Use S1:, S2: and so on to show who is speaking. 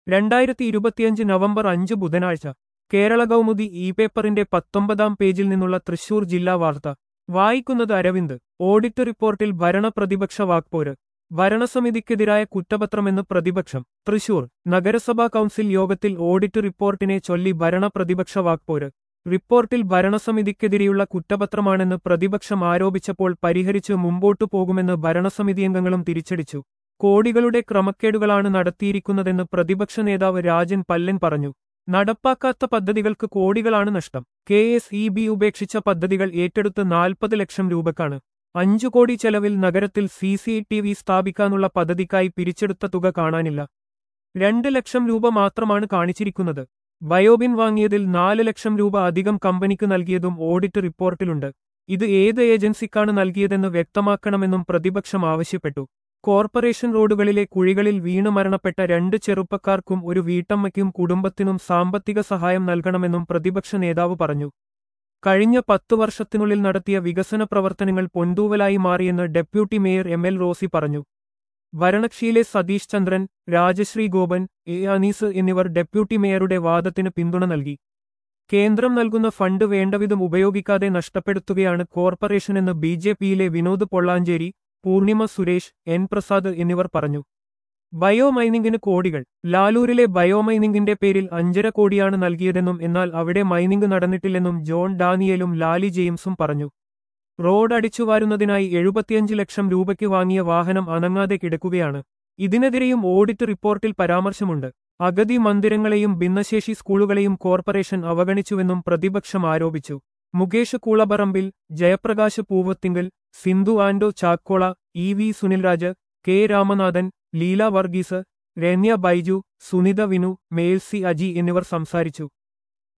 S1: 2025 November 5 ബുധനാഴ്ച Kerala Kaumudi E പേപ്പറിന്റെ 19-ാം പേജിൽ നിന്നുള്ള തൃശൂർ ജില്ലാ വാർത്ത വായിക്കുന്നത് അരവിന്ദ്. ഓഡിറ്റ് റിപ്പോർട്ടിൽ ഭരണ പ്രതിപക്ഷ വാക്പോര്. ഭരണസമിതിക്കെതിരായ കുറ്റപത്രമെന്ന് പ്രതിപക്ഷം. തൃശൂർ നഗരസഭാ കൗൺസിൽ യോഗത്തിൽ ഓഡിറ്റ് റിപ്പോർട്ടിനെ ചൊല്ലി ഭരണ പ്രതിപക്ഷ വാക്പോര്. റിപ്പോർട്ടിൽ ഭരണസമിതിക്കെതിരെയുള്ള കുറ്റപത്രമാണെന്ന് പ്രതിപക്ഷം ആരോപിച്ചപ്പോൾ പരിഹരിച്ച് മുമ്പോട്ടു പോകുമെന്ന് ഭരണസമിതിയംഗങ്ങളും തിരിച്ചടിച്ചു. കോടികളുടെ ക്രമക്കേടുകളാണ് നടത്തിയിരിക്കുന്നതെന്ന് പ്രതിപക്ഷ നേതാവ് രാജൻ പല്ലൻ പറഞ്ഞു. നടപ്പാക്കാത്ത പദ്ധതികൾക്ക് കോടികളാണ് നഷ്ടം. KSEB ഉപേക്ഷിച്ച പദ്ധതികൾ ഏറ്റെടുത്ത് 40 ലക്ഷം രൂപക്കാണ്. 5 കോടി ചെലവിൽ നഗരത്തിൽ CCTV സ്ഥാപിക്കാനുള്ള പദ്ധതിക്കായി പിരിച്ചെടുത്ത തുക കാണാനില്ല. 2 ലക്ഷം രൂപ മാത്രമാണ് കാണിച്ചിരിക്കുന്നത്. ബയോബിൻ വാങ്ങിയതിൽ 4 ലക്ഷം രൂപ അധികം കമ്പനിക്ക് നൽകിയതും ഓഡിറ്റ് റിപ്പോർട്ടിലുണ്ട്. ഇത് ഏത് ഏജൻസിക്കാണ് നൽകിയതെന്ന് വ്യക്തമാക്കണമെന്നും പ്രതിപക്ഷം ആവശ്യപ്പെട്ടു. കോർപ്പറേഷൻ റോഡുകളിലെ കുഴികളിൽ വീണ് മരണപ്പെട്ട 2 ചെറുപ്പക്കാർക്കും ഒരു വീട്ടമ്മയ്ക്കും കുടുംബത്തിനും സാമ്പത്തിക സഹായം നൽകണമെന്നും പ്രതിപക്ഷ നേതാവ് പറഞ്ഞു. കഴിഞ്ഞ 10 വർഷത്തിനുള്ളിൽ നടത്തിയ വികസന പ്രവർത്തനങ്ങൾ പൊന്തൂവലായി മാറിയെന്ന് ഡെപ്യൂട്ടി മേയർ ML റോസി പറഞ്ഞു. ഭരണകക്ഷിയിലെ സതീഷ് ചന്ദ്രൻ, രാജശ്രീ ഗോപൻ, അനീസ് എന്നിവർ ഡെപ്യൂട്ടി മേയറുടെ വാദത്തിന് പിന്തുണ നൽകി. കേന്ദ്രം നൽകുന്ന ഫണ്ട് വേണ്ടവിധം ഉപയോഗിക്കാതെ നഷ്ടപ്പെടുത്തുകയാണ് കോർപ്പറേഷനെന്ന് BJPയിലെ വിനോദ് പൊള്ളാഞ്ചേരി, പൂർണിമ സുരേഷ്, N പ്രസാദ് എന്നിവർ പറഞ്ഞു. ബയോമൈനിംഗിന് കോടികൾ. ലാലൂരിലെ ബയോമൈനിംഗിന്റെ പേരിൽ 5.5 കോടിയാണ് നൽകിയതെന്നും എന്നാൽ അവിടെ മൈനിംഗ് നടന്നിട്ടില്ലെന്നും ജോൺ ഡാനിയേലും ലാലി ജെയിംസും പറഞ്ഞു. റോഡ് അടിച്ചുവാരുന്നതിനായി 75 ലക്ഷം രൂപയ്ക്ക് വാങ്ങിയ വാഹനം അനങ്ങാതെ കിടക്കുകയാണ്. ഇതിനെതിരെയും ഓഡിറ്റ് റിപ്പോർട്ടിൽ പരാമർശമുണ്ട്. അഗതി മന്ദിരങ്ങളെയും ഭിന്നശേഷി സ്കൂളുകളെയും കോർപ്പറേഷൻ അവഗണിച്ചുവെന്നും പ്രതിപക്ഷം ആരോപിച്ചു. മുകേഷ് കൂളപറമ്പിൽ, ജയപ്രകാശ് പൂവത്തിങ്കൽ, സിന്ധു ആൻഡോ ചാക്കോള, EV സുനിൽരാജ്, K രാമനാഥൻ, ലീല വർഗീസ്, രമ്യ ബൈജു, സുനിത വിനു, മേൽസി അജി എന്നിവർ സംസാരിച്ചു.